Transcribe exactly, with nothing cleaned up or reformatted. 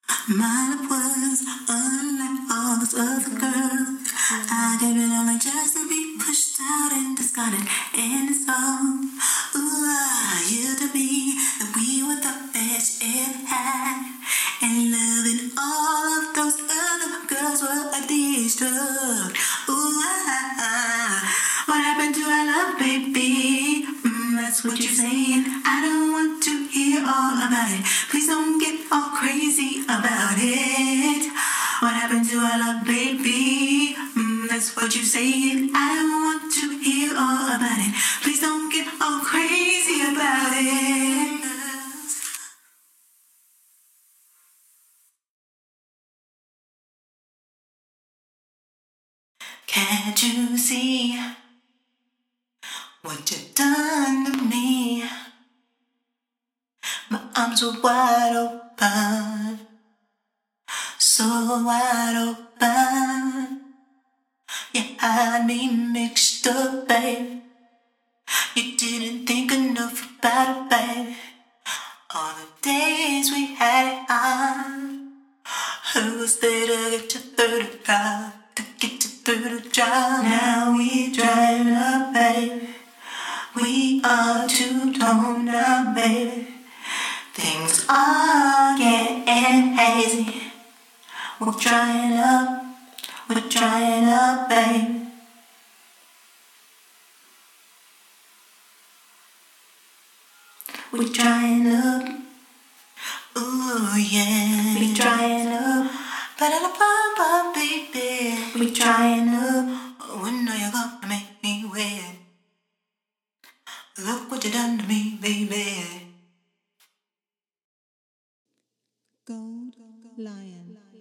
My love was unlike all those other girls. I gave it all just to be pushed out and discarded. And it's all, ooh, I used to be that we were the best ever had. And loving all of those other girls were a destruct. Ooh, ah, what happened to our love, baby? Mm, that's what you're saying. I don't want to hear all about it. Please don't get all crazy about it. What happened to our love, baby? Mm, that's what you're saying. I don't want to hear all about it. Please don't get all crazy about it. Can't you see what you've done to me? My arms were wide open, so wide open. You had me mixed up, babe. You didn't think enough about it, babe. All the days we had it on, who was there to get you through the drive, to get you through the drive? Now we driving up, babe. We are two-tone now, baby. Things are getting hazy. We're drying up, we're drying up, babe. We're drying up, ooh yeah. We're drying up, ba-da-da-ba-ba, baby. We're drying up, oh, when are you gonna make me wet? Look what you done to me, baby. Gold Lion.